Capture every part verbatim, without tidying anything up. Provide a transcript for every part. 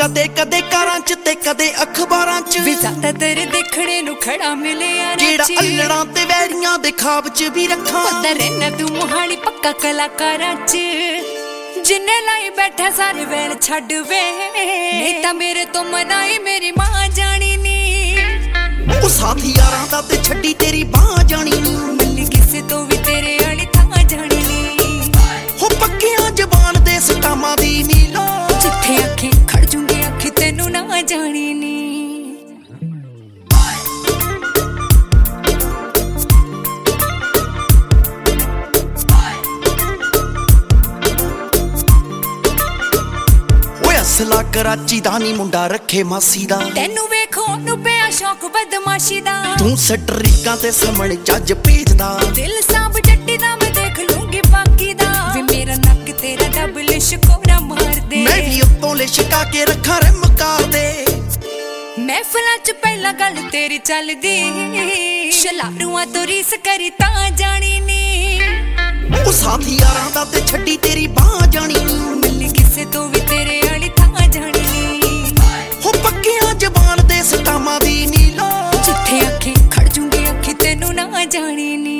कदे कदे कारां च ते कदे अखबारां च वे ज़्यादातर देखने नू खड़ा मिले यार जेड़ा अल्लड़ां ते वैरियां दे ख्वाब च भी रखां पता रहना तू मोहाली पक्का कलाकारां च जिन्ने लाई बैठा सारे वैल छड्ड वे नहीं तां मेरे तो मनाई मेरी मां जानी नी ओ साथी यारां दा ते छड्डी तेरी बां जानी नी मिली किसे तो भी तेरे आली थां जानी नी हो पक्कियां जबान दे सटामां दी नी लो जिथे अखी खड़ जूंगी अखी तेनू ना जानी नी असला कराची दा नी मुंडा रखे मासी दा तेनू वेखो नू पिया शौक बदमाशी दा तू सटरीकां ते समण जज भेजदा दिल सांभ जट्टी दा मैं देख लूंगी बाकी दा वे मेरा नक तेरा डबल शिकोरा मार दे मैं भी उत्तों लिशका के रखा रिम कर दे महफिलां च पहला गल तेरी चलदी शलारूआं तो रीस करी तां जानी नी ओ साथी यारां दा ते छड्डी तेरी बां जानी नी मिली किसे तो भी तेरे आली थां जानी नी हो पक्कियां जबान दे सटामां दी नी लो जिथे अखी खड़ जूंगी अखी तेनू ना जानी नी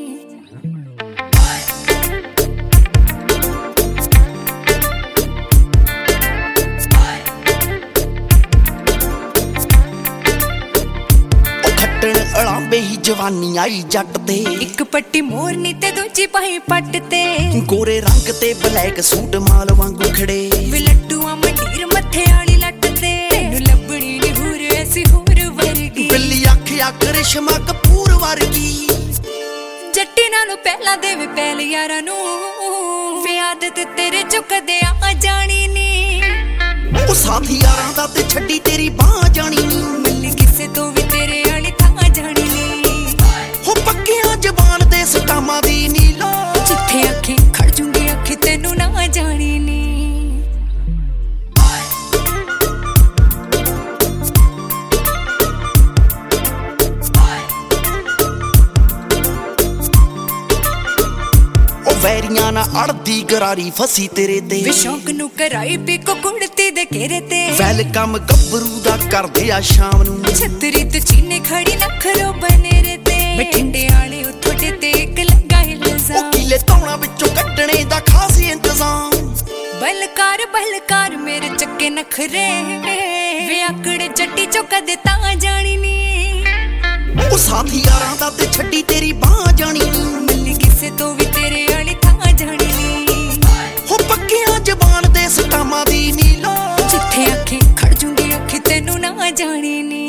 अलांबे ही जवानी आई जट ते एक पट्टी मोरनी ते दूजी पाई पट ते गोरे रंग ते ब्लैक सूट माल वांगू खड़े विलट्टूआ मंडीर मथे आली लट ते तेनू लभणी नी हूर ऐसी हूर वर्गी बिल्ली आखिया करिश्मा कपूर वर्गी जट्टी नालों पहला देवे पहल यारां नू वे आदत तेरे चो कदे आ जानी नी ओ साथी यारां दा ते छड्डी तेरी बां जानी नी मिली किसे तो भी तेरे आली थां जानी नी हो पक्कियां जबान दे सटामां दी नी लो जिथे अखी खड़ जूंगी अखी तेनू ना जानी नी वैरियां ना अड़दी गरारी फसी तेरे ते वे शौक नू कराई पीको कुड़ती दे घेरे ते वेलकम गब्बरू दा कर दे आ शाम नू छतरी ते चीने खड़ी नखरो बनेरे ते बठिंडे आले उठोटे ते एक लगा इल्जाम ओ किले तौणा विचों कड्डणे दा खास इंतजाम बलकार बलकार मेरे चक्के नखरे वे आकड़े जट्टी चो कदे तां जानी नी ओ साथी यारां दा ते छड्डी तेरी बां जानी नी मिली किसे तो भी तेरे आली थां जानी नी हो पक्कियां जबान दे सटामां दी नी लो जिथे अखी खड़ जूंगी अखी तेनू ना जानी नी।